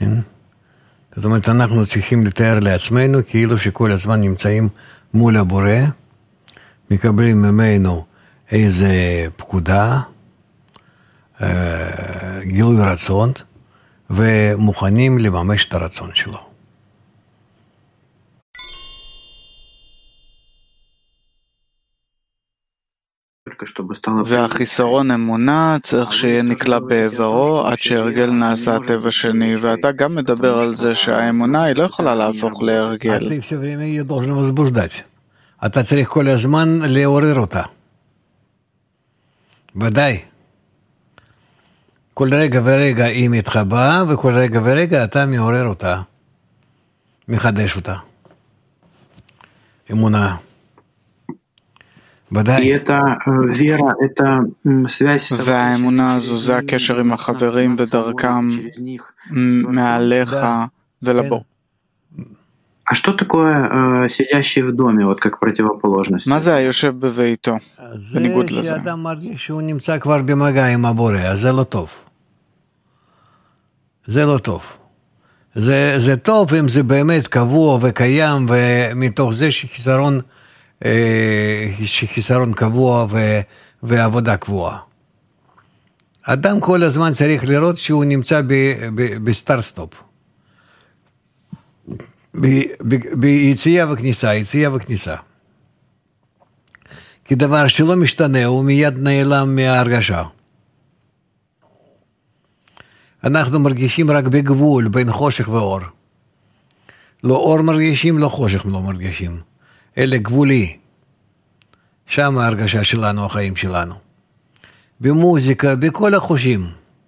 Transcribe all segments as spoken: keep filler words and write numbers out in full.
כן? זאת אומרת, אנחנו צריכים לתאר לעצמנו כאילו שכל הזמן נמצאים מול הבורא, מקבלים ממנו איזה פקודה, גילוי רצון, ומוכנים לממש את הרצון שלו. והחיסרון אמונה צריך שיהיה נקלע בעברו עד שהרגל נעשה טבע שני, ואתה גם מדבר על זה שהאמונה היא לא יכולה להפוך להרגל. אתה צריך כל הזמן לעורר אותה. ודאי. כל רגע ורגע היא מתחבאה, וכל רגע ורגע אתה מעורר אותה, מחדש אותה. אמונה. ודאי. והאמונה הזו זה הקשר עם החברים ודרכם מעליך ולבור. А что такое сидящий в доме, вот как противоположность? מה זה היושב בביתו? בניגוד לזה. זה שאדם מרגיש שהוא נמצא כבר במגע עם הבורא, אז זה לא טוב. זה לא טוב. זה, זה טוב אם זה באמת קבוע וקיים, ומתוך זה שחיסרון, שחיסרון קבוע ו, ועבודה קבועה. אדם כל הזמן צריך לראות שהוא נמצא בסטארט-סטופ. ביציאה וכניסה, יציאה וכניסה. כי דבר שלא משתנה, הוא מיד נעלם מההרגשה. אנחנו מרגישים רק בגבול בין חושך ואור. לא אור מרגישים, לא חושך לא מרגישים. אלה גבולי. שם ההרגשה שלנו, החיים שלנו. במוזיקה, בכל החושים.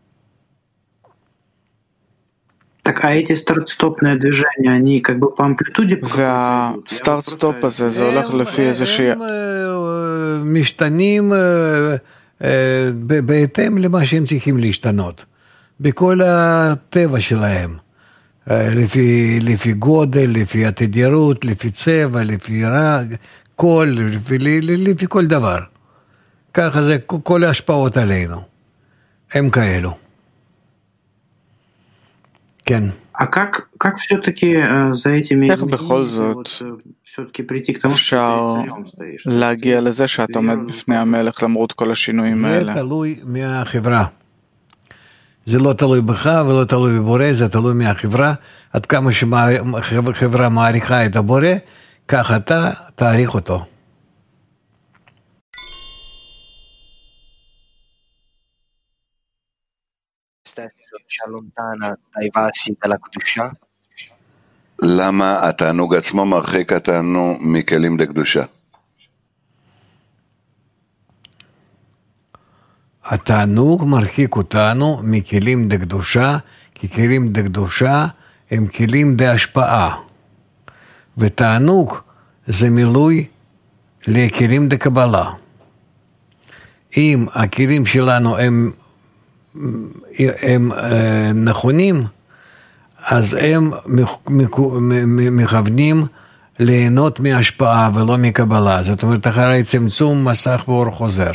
Так, а эти старт-стопные движения, они как бы по амплитуде? והסטארט-סטופ הזה, זה הולך לפי איזושהי... הם משתנים בהתאם למה שהם צריכים להשתנות. בכל הטבע שלהם. לפי, לפי גודל, לפי התדירות, לפי צבע, לפי רג, קול, לפי, לפי כל דבר. ככה זה כל ההשפעות עלינו. הם כאלו. כן. А как, как все-таки за этими... איך בכל זאת אפשר להגיע לזה שאתה עומד בפני המלך למרות כל השינויים האלה? זה תלוי מהחברה. זה לא תלוי בך ולא תלוי בבורא, זה תלוי מהחברה. עד כמה שהחברה מעריכה את הבורא, כך אתה תעריך אותו. ci allontana dai vasi della קדושה? למה התענוג עצמו מרחיק אותנו מכלים לקדושה? התענוג מרחיק אותנו מכלים לקדושה, כי כלים לקדושה הם כלים להשפעה. ותענוג זה מילוי לכלים לקבלה. אם הכלים שלנו הם הם נכונים, אז הם מכוונים ליהנות מהשפעה ולא מקבלה. זאת אומרת, אחרי צמצום מסך ואור חוזר.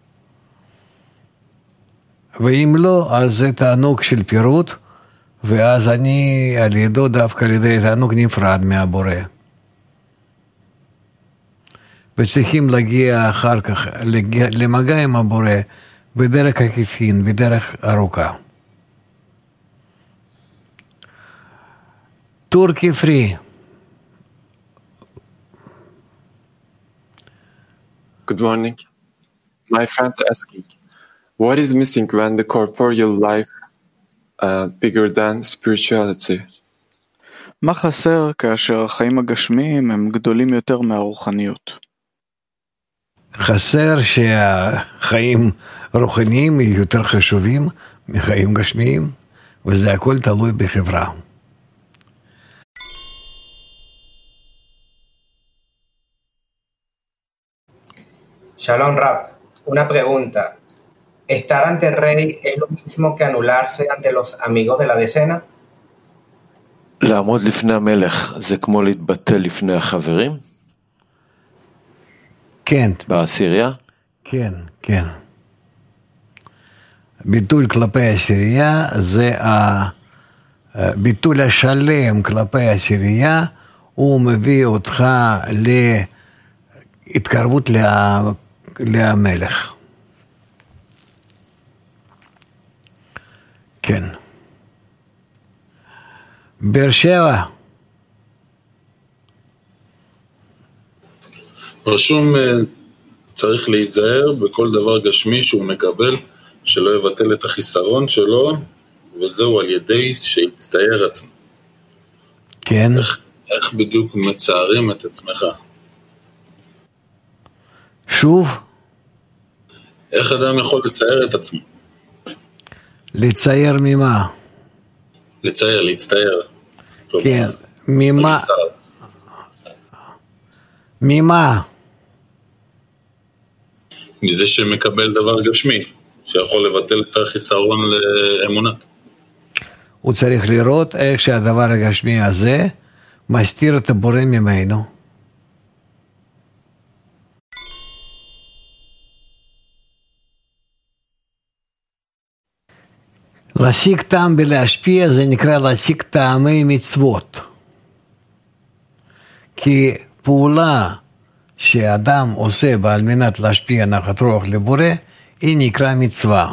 ואם לא, אז זה תענוג של פירוט, ואז אני על ידו דווקא על ידי תענוג נפרד מהבורא. וצריכים להגיע אחר כך למגע עם הבורא, בדרך עקיפין, בדרך ארוכה. טורקי פרי. Good morning. My friend asking, what is missing when the corporeal life uh, bigger than spirituality? מה חסר כאשר החיים הגשמיים הם גדולים יותר מהרוחניות? חסר שהחיים רוחניים יותר חשובים מחיים גשמיים, וזה הכל תלוי בחברה. Shalom Rab, una pregunta. ¿Estar ante el rey es lo mismo que anularse ante los amigos de la decena? לעמוד לפני המלך זה כמו להתבטל לפני החברים? כן. בעשירייה? כן, כן. ביטול כלפי העשירייה זה ביטול השלם כלפי עשירייה, הוא מביא אותך להתקרבות לה, למלך. כן. באר שבע. רשום, צריך להיזהר בכל דבר גשמי שהוא מקבל, שלא יבטל את החיסרון שלו, וזהו על ידי שיצטייר עצמו. כן. איך, איך בדיוק מצערים את עצמך? שוב? איך אדם יכול לצייר את עצמו? לצייר ממה? לצייר, להצטייר. כן, ממה? ממה? מזה שמקבל דבר גשמי, שיכול לבטל את החיסרון לאמונה. הוא צריך לראות איך שהדבר הגשמי הזה מסתיר את הבורא ממנו. להשיג טעם בלהשפיע זה נקרא להשיג טעמי מצוות. כי פעולה שאדם עושה על מנת להשפיע נחת רוח לבורא, היא נקרא מצווה.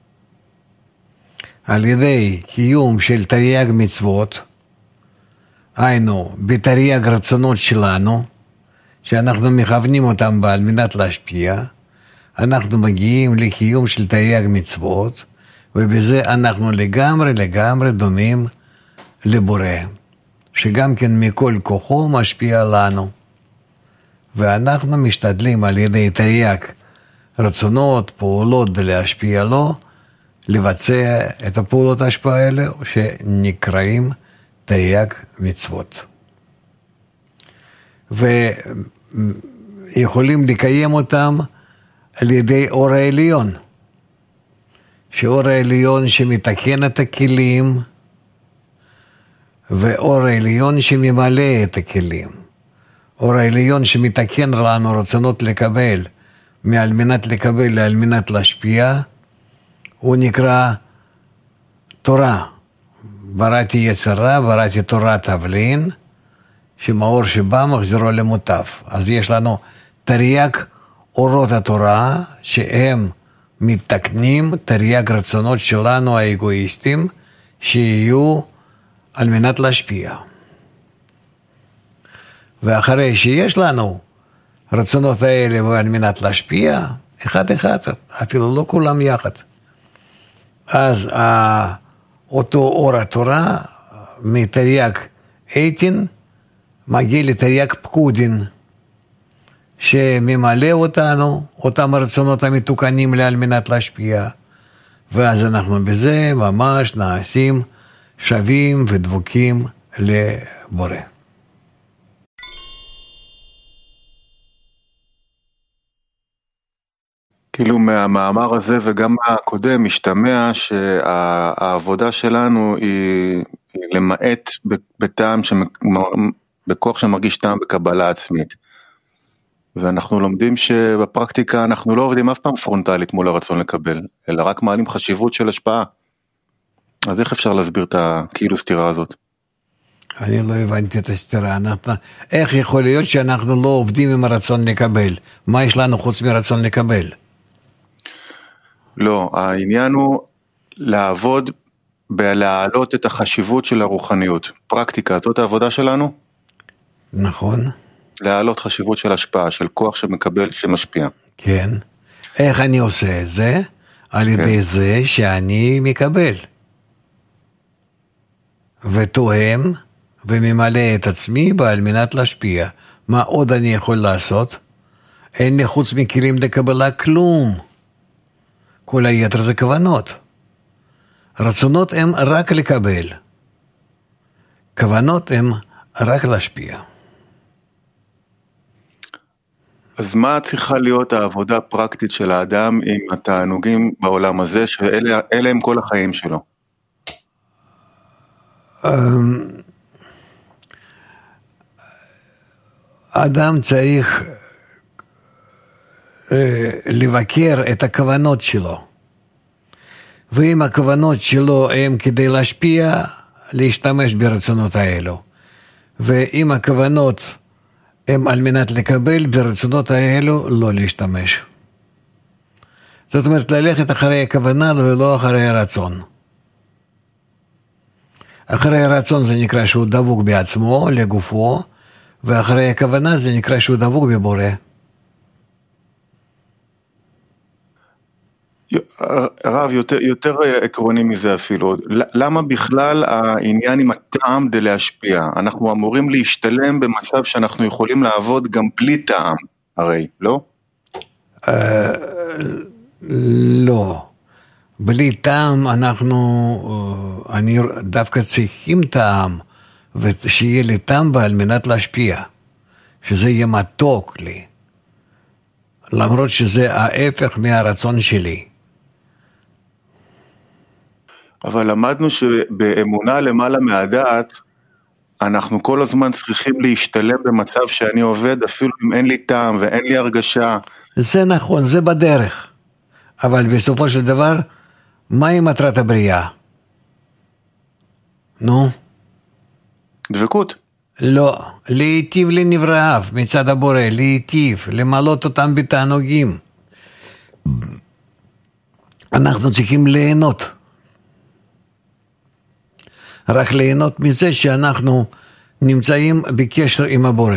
על ידי קיום של תרי"ג מצוות, היינו בתרי"ג רצונות שלנו, שאנחנו מכוונים אותם על מנת להשפיע, אנחנו מגיעים לקיום של תרי"ג מצוות, ובזה אנחנו לגמרי לגמרי דומים לבורא, שגם כן מכל כוחו משפיע לנו. ואנחנו משתדלים על ידי תרי"ג רצונות, פעולות להשפיע לו, לבצע את הפעולות ההשפעה האלה שנקראים תרי"ג מצוות. ויכולים לקיים אותם על ידי אור העליון, שאור העליון שמתקן את הכלים, ואור העליון שממלא את הכלים. אור העליון שמתקן לנו רצונות לקבל, מעל מנת לקבל לעל מנת להשפיע, הוא נקרא תורה. בראתי יצרה, בראתי תורה תבלין, שמאור שבא מחזירו למוטף. אז יש לנו תרי"ג אורות התורה, שהם מתקנים תרי"ג רצונות שלנו האגואיסטים, שיהיו על מנת להשפיע. ואחרי שיש לנו רצונות האלה ועל מנת להשפיע, אחד אחד, אפילו לא כולם יחד. אז אותו אור התורה מתרי"ג עיטין מגיע לתרי"ג פקודין, שממלא אותנו, אותם הרצונות המתוקנים על מנת להשפיע, ואז אנחנו בזה ממש נעשים שווים ודבוקים לבורא. כאילו מהמאמר הזה וגם מהקודם משתמע שהעבודה שלנו היא, היא למעט בטעם, בכוח שמרגיש טעם בקבלה עצמית. ואנחנו לומדים שבפרקטיקה אנחנו לא עובדים אף פעם פרונטלית מול הרצון לקבל, אלא רק מעלים חשיבות של השפעה. אז איך אפשר להסביר את הכאילו סתירה הזאת? אני לא הבנתי את הסתירה. אנחנו, איך יכול להיות שאנחנו לא עובדים עם הרצון לקבל? מה יש לנו חוץ מרצון לקבל? לא, העניין הוא לעבוד בלהעלות את החשיבות של הרוחניות. פרקטיקה, זאת העבודה שלנו? נכון. להעלות חשיבות של השפעה, של כוח שמקבל, שמשפיע. כן. איך אני עושה את זה? על כן. ידי זה שאני מקבל. ותואם וממלא את עצמי על מנת להשפיע. מה עוד אני יכול לעשות? אין לי חוץ מכלים לקבלה כלום. כל היתר זה כוונות. רצונות הם רק לקבל. כוונות הם רק להשפיע. אז מה צריכה להיות העבודה הפרקטית של האדם עם התענוגים בעולם הזה, שאלה הם כל החיים שלו? האדם צריך לבקר את הכוונות שלו. ואם הכוונות שלו הם כדי להשפיע, להשתמש ברצונות האלו. ואם הכוונות הם על מנת לקבל, ברצונות האלו לא להשתמש. זאת אומרת, ללכת אחרי הכוונה ולא אחרי הרצון. אחרי הרצון זה נקרא שהוא דבוק בעצמו, לגופו, ואחרי הכוונה זה נקרא שהוא דבוק בבורא. הרב, יותר, יותר עקרוני מזה אפילו, למה בכלל העניין עם הטעם די להשפיע? אנחנו אמורים להשתלם במצב שאנחנו יכולים לעבוד גם בלי טעם, הרי, לא? לא. בלי טעם אנחנו, אני דווקא צריכים טעם, ושיהיה לי טעם בה על מנת להשפיע, שזה יהיה מתוק לי, למרות שזה ההפך מהרצון שלי. אבל למדנו שבאמונה למעלה מהדעת, אנחנו כל הזמן צריכים להשתלם במצב שאני עובד, אפילו אם אין לי טעם ואין לי הרגשה. זה נכון, זה בדרך. אבל בסופו של דבר, מהי מטרת הבריאה? נו? דבקות. לא, להיטיב לנבראיו מצד הבורא, להיטיב, למלות אותם בתענוגים. אנחנו צריכים ליהנות. רק ליהנות מזה שאנחנו נמצאים בקשר עם הבורא.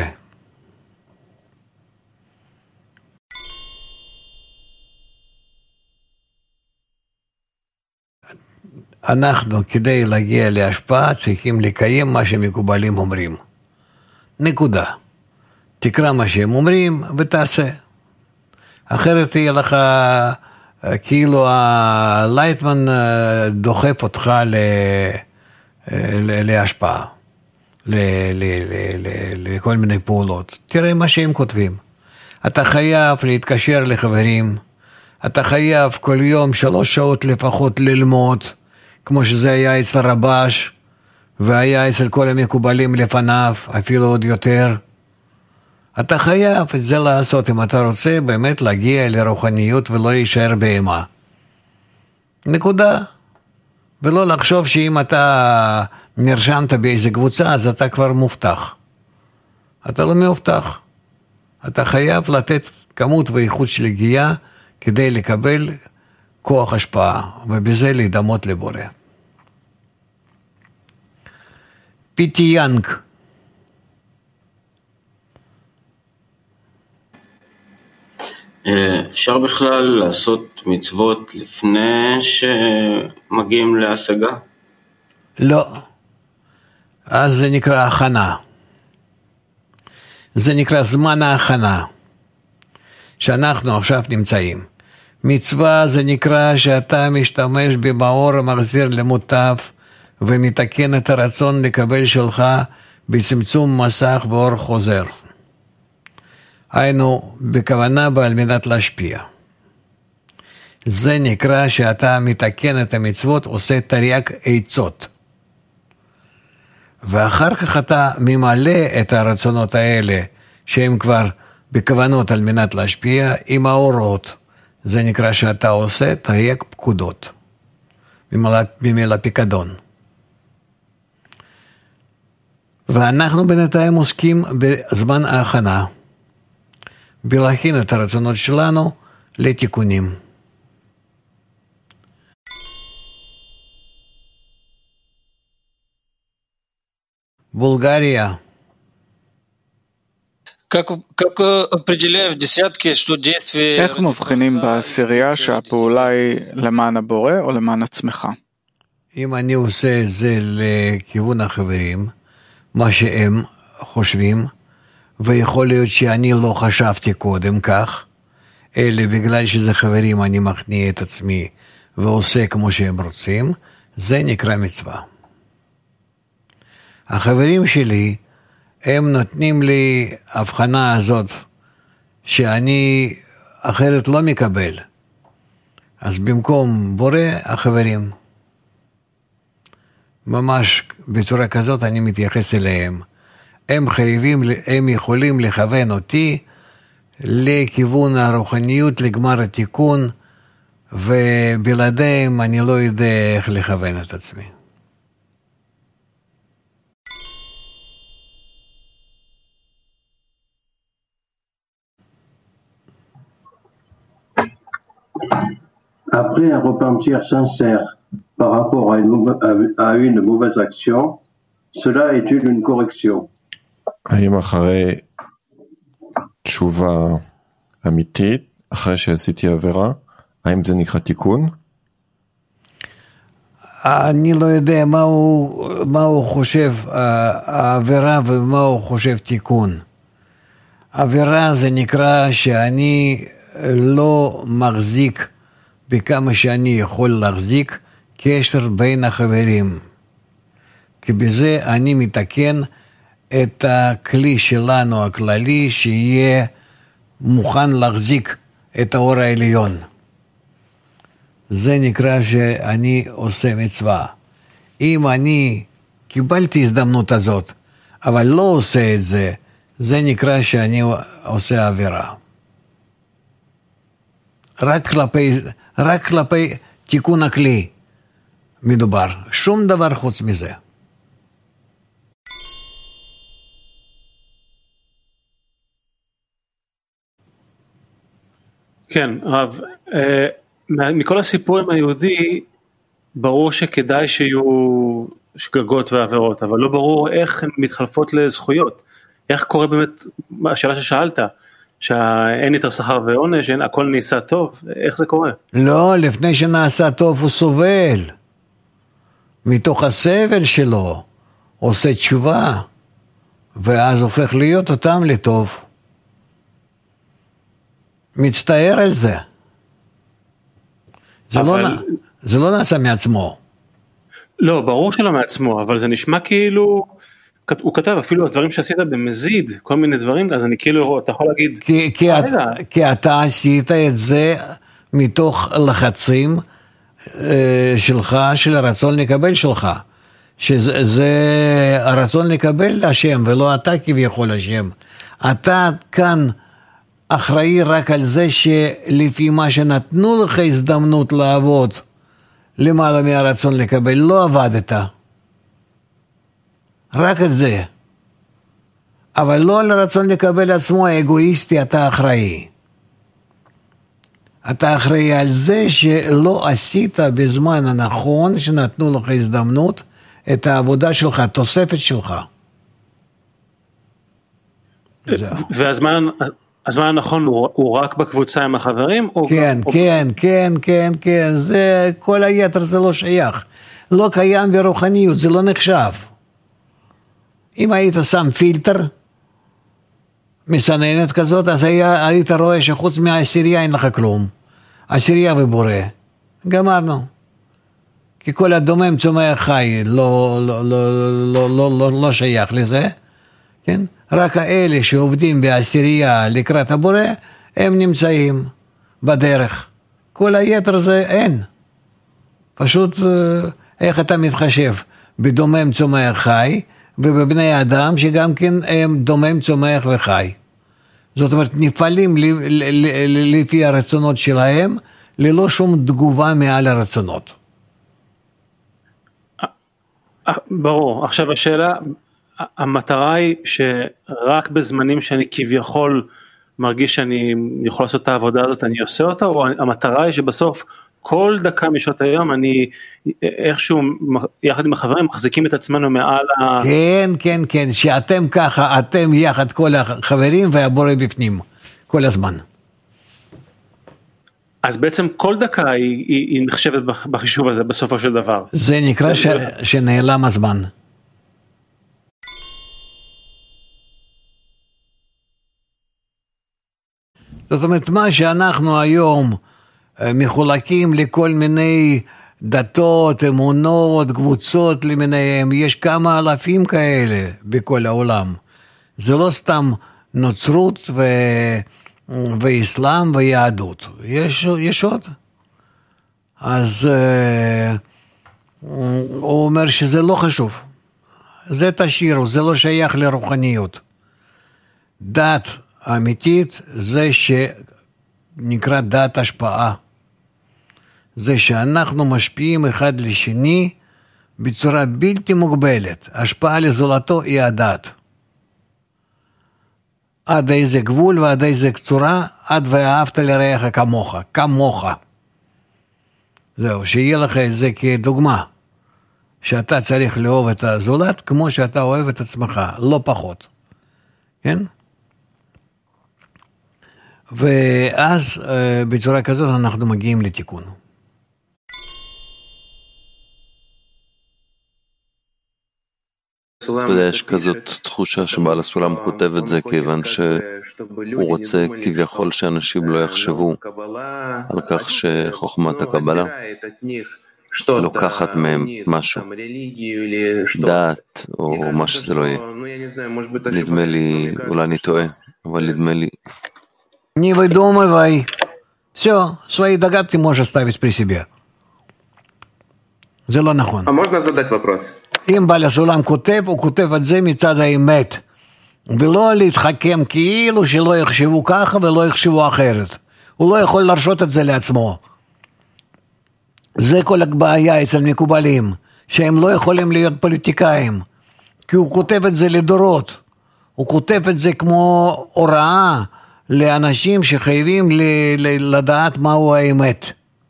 אנחנו כדי להגיע להשפעה צריכים לקיים מה שמקובלים אומרים. נקודה. תקרא מה שהם אומרים ותעשה. אחרת יהיה לך כאילו הלייטמן דוחף אותך ל... להשפעה, לכל מיני פעולות. תראה מה שהם כותבים. אתה חייב להתקשר לחברים, אתה חייב כל יום שלוש שעות לפחות ללמוד, כמו שזה היה אצל הרבש, והיה אצל כל המקובלים לפניו, אפילו עוד יותר. אתה חייב את זה לעשות אם אתה רוצה באמת להגיע לרוחניות ולא להישאר בהמה. נקודה. ולא לחשוב שאם אתה נרשמת באיזה קבוצה, אז אתה כבר מובטח. אתה לא מובטח. אתה חייב לתת כמות ואיכות של הגיעה, כדי לקבל כוח השפעה, ובזה להידמות לבורא. פיטי יאנג. אפשר בכלל לעשות מצוות לפני שמגיעים להשגה? לא. אז זה נקרא הכנה. זה נקרא זמן ההכנה. שאנחנו עכשיו נמצאים. מצווה זה נקרא שאתה משתמש במאור המחזיר למוטב, ומתקן את הרצון לקבל שלך בצמצום מסך ואור חוזר. היינו בכוונה בעל מנת להשפיע. זה נקרא שאתה מתקן את המצוות, עושה תרי"ג עצות. ואחר כך אתה ממלא את הרצונות האלה, שהם כבר בכוונות על מנת להשפיע, עם האורות. זה נקרא שאתה עושה תרי"ג פקודות. ממילא פיקדון. ואנחנו בינתיים עוסקים בזמן ההכנה. בלהכין את הרצונות שלנו לתיקונים. בולגריה. איך מבחינים בעשירייה שהפעולה היא למען הבורא או למען עצמך? אם אני עושה את זה לכיוון החברים, מה שהם חושבים, ויכול להיות שאני לא חשבתי קודם כך, אלא בגלל שזה חברים אני מכניע את עצמי ועושה כמו שהם רוצים, זה נקרא מצווה. החברים שלי, הם נותנים לי הבחנה הזאת, שאני אחרת לא מקבל. אז במקום בורא, החברים. ממש בצורה כזאת אני מתייחס אליהם. הם חייבים, הם יכולים לכוון אותי לכיוון הרוחניות, לגמר התיקון, ובלעדיהם אני לא יודע איך לכוון את עצמי. après un repentir sincère par rapport à une, à une mauvaise action, cela est-il une correction? האם אחרי תשובה אמיתית, אחרי שעשיתי עבירה, האם זה נקרא תיקון? אני לא יודע מה הוא, מה הוא חושב העבירה ומה הוא חושב תיקון. עבירה זה נקרא שאני לא מחזיק בכמה שאני יכול להחזיק קשר בין החברים. כי בזה אני מתקן את הכלי שלנו הכללי שיהיה מוכן להחזיק את האור העליון. זה נקרא שאני עושה מצווה. אם אני קיבלתי הזדמנות הזאת, אבל לא עושה את זה, זה נקרא שאני עושה עבירה. רק כלפי, רק כלפי תיקון הכלי מדובר. שום דבר חוץ מזה. כן, רב, מכל הסיפור עם היהודי, ברור שכדאי שיהיו שגגות ועבירות, אבל לא ברור איך הן מתחלפות לזכויות. איך קורה באמת, השאלה ששאלת, שאין יותר שכר ועונש, הכל נעשה טוב, איך זה קורה? לא, לפני שנעשה טוב הוא סובל. מתוך הסבל שלו, עושה תשובה, ואז הופך להיות אותם לטוב. מצטער על זה. זה, אבל... לא, זה לא נעשה מעצמו. לא, ברור שלא מעצמו, אבל זה נשמע כאילו, הוא כתב אפילו הדברים שעשית במזיד, כל מיני דברים, אז אני כאילו, אתה יכול להגיד, כי, כי, את, כי אתה עשית את זה מתוך לחצים אה, שלך, של הרצון לקבל שלך, שזה זה הרצון לקבל להשם, ולא אתה כביכול השם. אתה כאן אחראי רק על זה שלפי מה שנתנו לך הזדמנות לעבוד, למעלה מהרצון לקבל, לא עבדת. רק את זה. אבל לא על הרצון לקבל עצמו האגואיסטי, אתה אחראי. אתה אחראי על זה שלא עשית בזמן הנכון, שנתנו לך הזדמנות, את העבודה שלך, התוספת שלך. והזמן... הזמן הנכון הוא, הוא רק בקבוצה עם החברים? כן, או... כן, כן, כן, כן, זה, כל היתר זה לא שייך. לא קיים ברוחניות, זה לא נחשב. אם היית שם פילטר, מסננת כזאת, אז היה, היית רואה שחוץ מהעשירייה אין לך כלום. עשירייה ובורא. גמרנו. כי כל הדומם צומח חי, לא, לא, לא, לא, לא, לא, לא שייך לזה. כן? רק האלה שעובדים בעשירייה לקראת הבורא, הם נמצאים בדרך. כל היתר זה אין. פשוט איך אתה מתחשב בדומם צומח חי, ובבני אדם שגם כן הם דומם צומח וחי. זאת אומרת, נפעלים לפי הרצונות שלהם, ללא שום תגובה מעל הרצונות. ברור. עכשיו השאלה... המטרה היא שרק בזמנים שאני כביכול מרגיש שאני יכול לעשות את העבודה הזאת, אני עושה אותה, או המטרה היא שבסוף כל דקה משעות היום אני איכשהו יחד עם החברים מחזיקים את עצמנו מעל ה... כן, כן, כן, שאתם ככה, אתם יחד כל החברים והבורא בפנים, כל הזמן. אז בעצם כל דקה היא, היא, היא נחשבת בחישוב הזה בסופו של דבר. זה נקרא ש... שנעלם הזמן. זאת אומרת, מה שאנחנו היום מחולקים לכל מיני דתות, אמונות, קבוצות למיניהם, יש כמה אלפים כאלה בכל העולם. זה לא סתם נוצרות ו... ואסלאם ויהדות. יש, יש עוד. אז הוא אומר שזה לא חשוב. זה תשאירו, זה לא שייך לרוחניות. דת האמיתית זה שנקרא דת השפעה. זה שאנחנו משפיעים אחד לשני בצורה בלתי מוגבלת. השפעה לזולתו היא הדת. עד איזה גבול ועד איזה צורה, עד ואהבת לרעך כמוך, כמוך. זהו, שיהיה לך את זה כדוגמה, שאתה צריך לאהוב את הזולת כמו שאתה אוהב את עצמך, לא פחות. כן? ואז בצורה כזאת אנחנו מגיעים לתיקון. אתה יודע, יש כזאת תחושה שבעל הסולם כותב את זה כיוון שהוא רוצה כביכול שאנשים לא יחשבו על כך שחוכמת הקבלה לוקחת מהם משהו, דעת או מה שזה לא יהיה. נדמה לי, אולי אני טועה, אבל נדמה לי... Не выдумывай. Все, свои догадки можешь оставить при себе. זה לא נכון. А можно задать вопрос? אם בעל הסולם כותב, הוא כותב את זה מצד האמת. ולא להתחכם כאילו שלא יחשבו ככה ולא יחשבו אחרת. הוא לא יכול לרשות את זה לעצמו. זה כל הבעיה אצל מקובלים, שהם לא יכולים להיות פוליטיקאים. כי הוא כותב את זה לדורות. הוא כותב את זה כמו הוראה לאנשים שחייבים לדעת מהו האמת.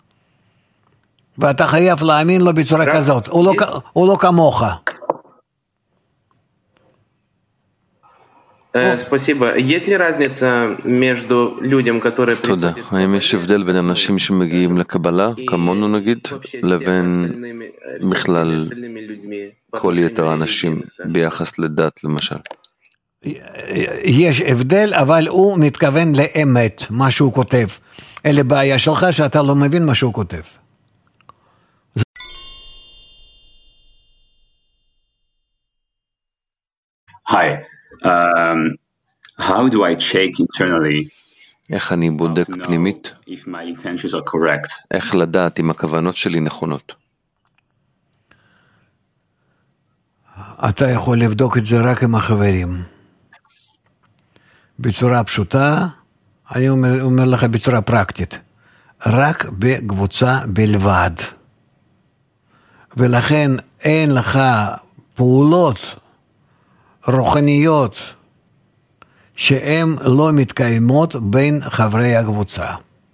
ואתה חייב להאמין לו בצורה כזאת. הוא לא, הוא לא כמוך. Спасибо. Есть ли разница между людям, которые... תודה. האם יש הבדל בין אנשים שמגיעים לקבלה, כמונו נגיד, לבין בכלל כל יתר האנשים ביחס לדת למשל? יש הבדל, אבל הוא מתכוון לאמת, מה שהוא כותב. אלה בעיה שלך שאתה לא מבין מה שהוא כותב. Hi, um, how do I check internally איך אני בודק פנימית? if my intentions are correct? איך לדעת אם הכוונות שלי נכונות? אתה יכול לבדוק את זה רק עם החברים. בצורה פשוטה, אני אומר, אומר לך בצורה פרקטית, רק בקבוצה בלבד. ולכן אין לך פעולות רוחניות שהן לא מתקיימות בין חברי הקבוצה.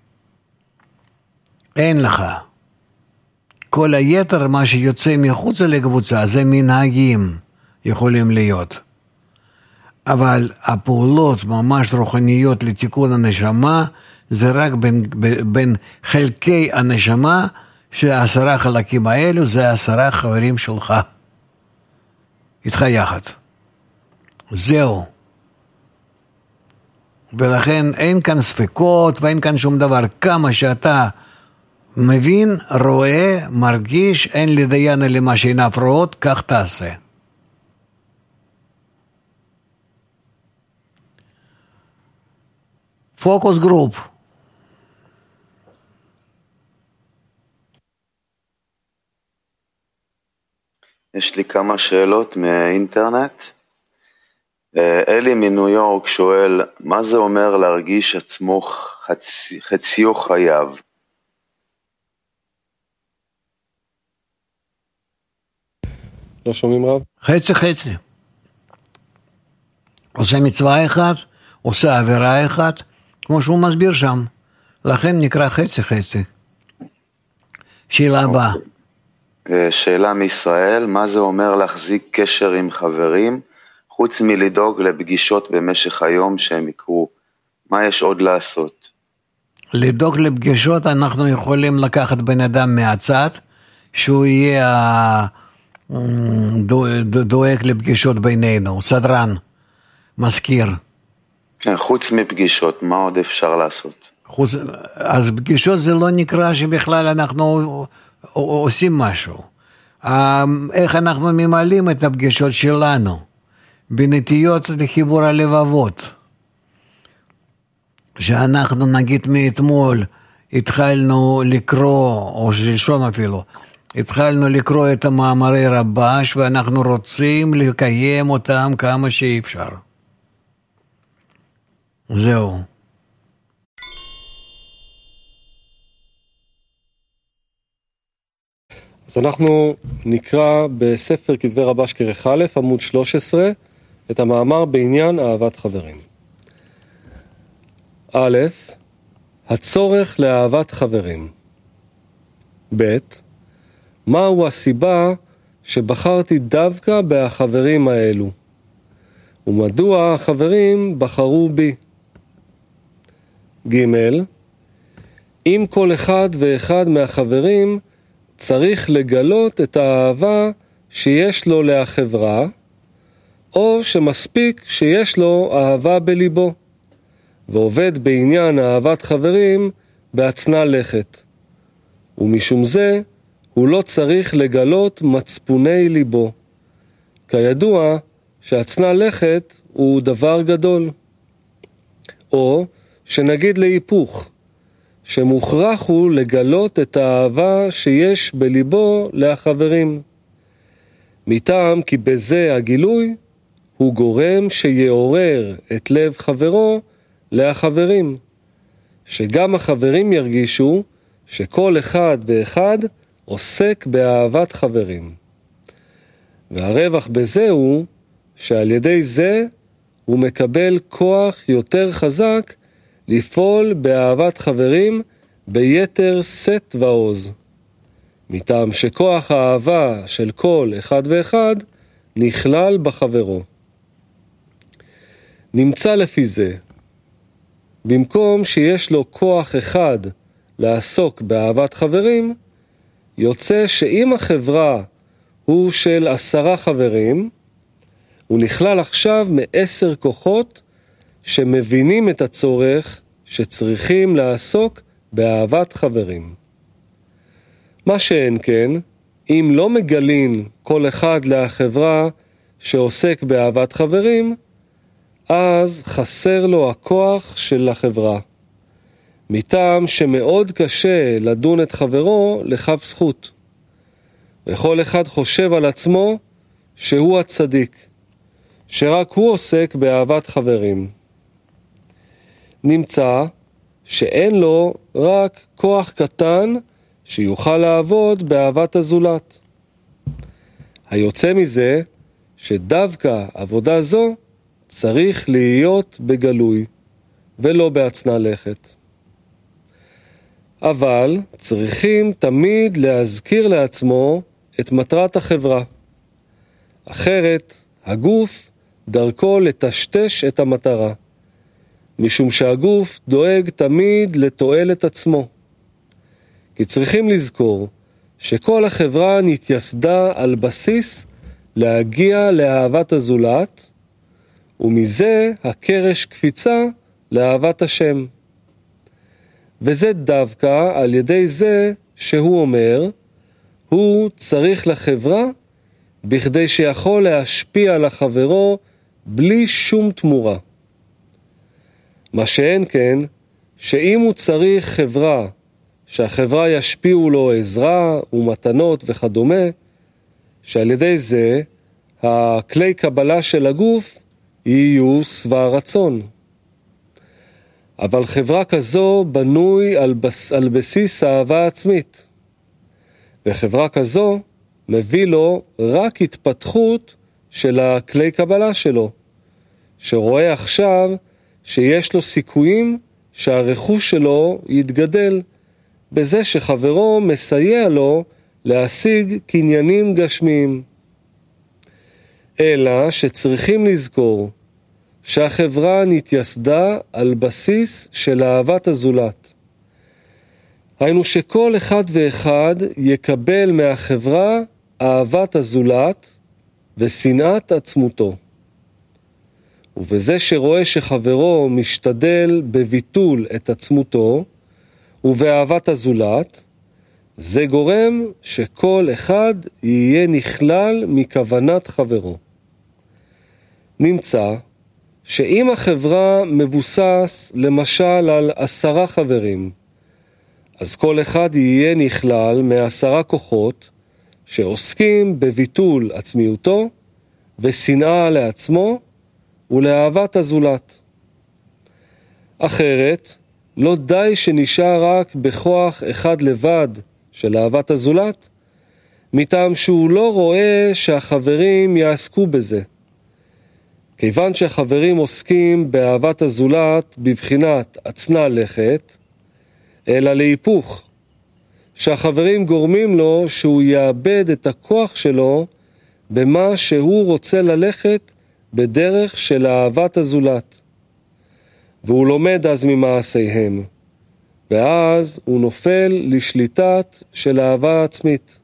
אין לך. כל היתר מה שיוצא מחוץ לקבוצה זה מנהגים יכולים להיות. אבל הפעולות ממש רוחניות לתיקון הנשמה זה רק בין, בין חלקי הנשמה שהעשרה חלקים האלו זה עשרה חברים שלך. איתך יחד. זהו. ולכן אין כאן ספקות ואין כאן שום דבר. כמה שאתה מבין, רואה, מרגיש, אין לדיין למה שאין הפרעות, כך תעשה. פוקוס גרופ. יש לי כמה שאלות מהאינטרנט. אלי מניו יורק שואל, מה זה אומר להרגיש עצמו חצי, חציו חייו? לא שומעים רב? חצי חצי. עושה מצווה אחת, עושה עבירה אחת, כמו שהוא מסביר שם. לכן נקרא חצי חצי. שאלה הבאה. שאלה מישראל, מה זה אומר להחזיק קשר עם חברים, חוץ מלדאוג לפגישות במשך היום שהם יקרו? מה יש עוד לעשות? לדאוג לפגישות אנחנו יכולים לקחת בן אדם מהצד, שהוא יהיה דואג לפגישות בינינו, סדרן, מזכיר. חוץ מפגישות, מה עוד אפשר לעשות? חוץ, אז פגישות זה לא נקרא שבכלל אנחנו עושים משהו. איך אנחנו ממלאים את הפגישות שלנו? בנטיות לחיבור הלבבות. שאנחנו נגיד מאתמול התחלנו לקרוא, או שלשום אפילו, התחלנו לקרוא את המאמרי רבש, ואנחנו רוצים לקיים אותם כמה שאפשר. זהו. אז אנחנו נקרא בספר כתבי רבש כרך א', עמוד שלוש עשרה, את המאמר בעניין אהבת חברים. א', הצורך לאהבת חברים. ב' מהו הסיבה שבחרתי דווקא בחברים האלו? ומדוע החברים בחרו בי? ג' אם כל אחד ואחד מהחברים צריך לגלות את האהבה שיש לו לחברה, או שמספיק שיש לו אהבה בליבו, ועובד בעניין אהבת חברים בהצנע לכת. ומשום זה הוא לא צריך לגלות מצפוני ליבו. כידוע שהצנע לכת הוא דבר גדול. או שנגיד להיפוך, שמוכרח הוא לגלות את האהבה שיש בליבו לחברים. מטעם כי בזה הגילוי הוא גורם שיעורר את לב חברו לחברים, שגם החברים ירגישו שכל אחד ואחד עוסק באהבת חברים. והרווח בזה הוא שעל ידי זה הוא מקבל כוח יותר חזק לפעול באהבת חברים ביתר שאת ועוז, מטעם שכוח האהבה של כל אחד ואחד נכלל בחברו. נמצא לפי זה, במקום שיש לו כוח אחד לעסוק באהבת חברים, יוצא שאם החברה הוא של עשרה חברים, הוא נכלל עכשיו מעשר כוחות שמבינים את הצורך שצריכים לעסוק באהבת חברים. מה שאין כן, אם לא מגלים כל אחד לחברה שעוסק באהבת חברים, אז חסר לו הכוח של החברה, מטעם שמאוד קשה לדון את חברו לכף זכות. וכל אחד חושב על עצמו שהוא הצדיק, שרק הוא עוסק באהבת חברים. נמצא שאין לו רק כוח קטן שיוכל לעבוד באהבת הזולת. היוצא מזה שדווקא עבודה זו צריך להיות בגלוי ולא בהצנע לכת. אבל צריכים תמיד להזכיר לעצמו את מטרת החברה. אחרת הגוף דרכו לטשטש את המטרה, משום שהגוף דואג תמיד לתועלת עצמו. כי צריכים לזכור שכל החברה נתייסדה על בסיס להגיע לאהבת הזולת, ומזה הקרש קפיצה לאהבת השם. וזה דווקא על ידי זה שהוא אומר, הוא צריך לחברה בכדי שיכול להשפיע על החברו בלי שום תמורה. מה שאין כן, שאם הוא צריך חברה, שהחברה ישפיעו לו עזרה ומתנות וכדומה, שעל ידי זה הכלי קבלה של הגוף יהיו שבע רצון. אבל חברה כזו בנוי על, בס... על בסיס אהבה עצמית, וחברה כזו מביא לו רק התפתחות של הכלי קבלה שלו, שרואה עכשיו שיש לו סיכויים שהרכוש שלו יתגדל, בזה שחברו מסייע לו להשיג קניינים גשמיים. אלא שצריכים לזכור שהחברה נתייסדה על בסיס של אהבת הזולת. היינו שכל אחד ואחד יקבל מהחברה אהבת הזולת ושנאת עצמותו. ובזה שרואה שחברו משתדל בביטול את עצמותו ובאהבת הזולת, זה גורם שכל אחד יהיה נכלל מכוונת חברו. נמצא שאם החברה מבוסס למשל על עשרה חברים, אז כל אחד יהיה נכלל מעשרה כוחות שעוסקים בביטול עצמיותו ושנאה לעצמו ולאהבת הזולת. אחרת, לא די שנשאר רק בכוח אחד לבד של אהבת הזולת, מטעם שהוא לא רואה שהחברים יעסקו בזה. כיוון שהחברים עוסקים באהבת הזולת בבחינת הצנע לכת, אלא להיפוך, שהחברים גורמים לו שהוא יאבד את הכוח שלו במה שהוא רוצה ללכת בדרך של אהבת הזולת. והוא לומד אז ממעשיהם, ואז הוא נופל לשליטת של אהבה עצמית.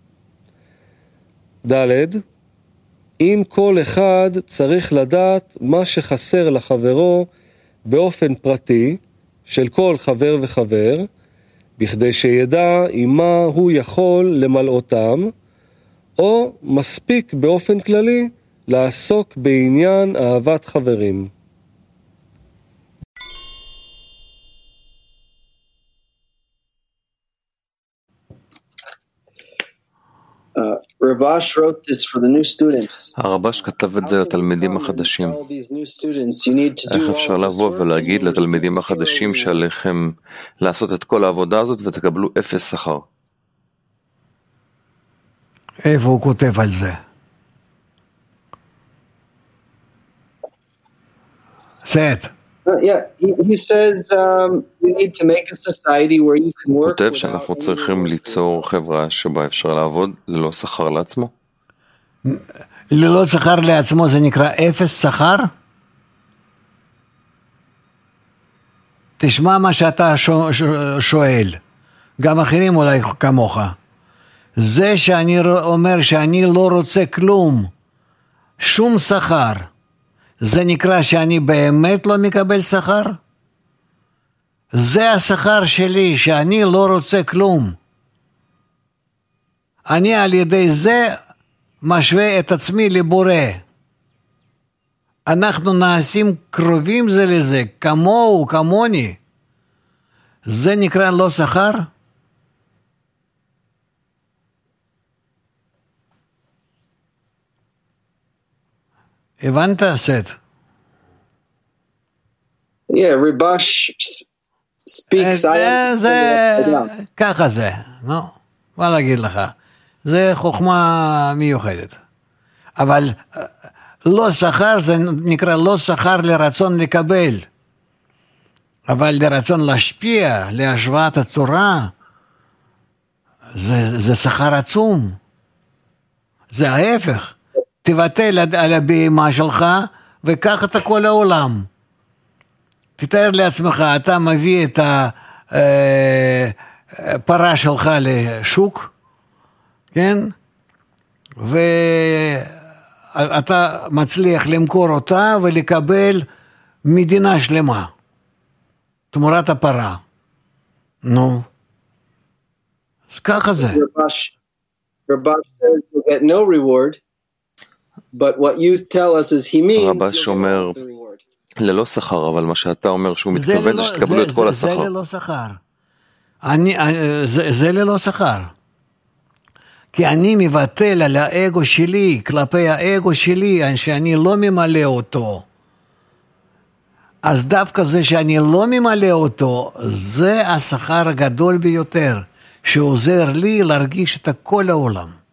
ד' אם כל אחד צריך לדעת מה שחסר לחברו באופן פרטי של כל חבר וחבר, בכדי שידע עם מה הוא יכול למלאותם, או מספיק באופן כללי לעסוק בעניין אהבת חברים. הרבש כתב את זה לתלמידים החדשים. איך אפשר לבוא ולהגיד לתלמידים החדשים שעליכם לעשות את כל העבודה הזאת ותקבלו אפס שכר? איפה הוא כותב על זה? סט. הוא כותב שאנחנו צריכים ליצור חברה שבה אפשר לעבוד ללא שכר לעצמו. ללא שכר לעצמו זה נקרא אפס שכר? תשמע מה שאתה שואל, גם אחרים אולי כמוך. זה שאני אומר שאני לא רוצה כלום, שום שכר, זה נקרא שאני באמת לא מקבל שכר? זה השכר שלי, שאני לא רוצה כלום. אני על ידי זה משווה את עצמי לבורא. אנחנו נעשים קרובים זה לזה, כמוהו, כמוני. זה נקרא לא שכר? הבנת, סט? Yeah, Ribash speaks. זה, ככה זה, נו, מה להגיד לך? זה חוכמה מיוחדת. אבל לא שכר, זה נקרא לא שכר לרצון לקבל. אבל לרצון להשפיע, להשוואת הצורה, זה, זה שכר עצום. זה ההפך. תבטל על הבהמה שלך, וקח את כל העולם. תתאר לעצמך, אתה מביא את הפרה שלך לשוק, כן? ואתה מצליח למכור אותה ולקבל מדינה שלמה, תמורת הפרה. נו. אז ככה זה. Rabash says you get no reward, but what you tell us is he means רבש אומר ללא שכר, אבל מה שאתה אומר שהוא מתכוון זה שתקבלו את כל השכר. זה ללא שכר. אני, זה, זה ללא שכר. כי אני מבטל על האגו שלי, כלפי האגו שלי, שאני לא ממלא אותו. אז דווקא זה שאני לא ממלא אותו, זה השכר הגדול ביותר, שעוזר לי להרגיש את כל העולם.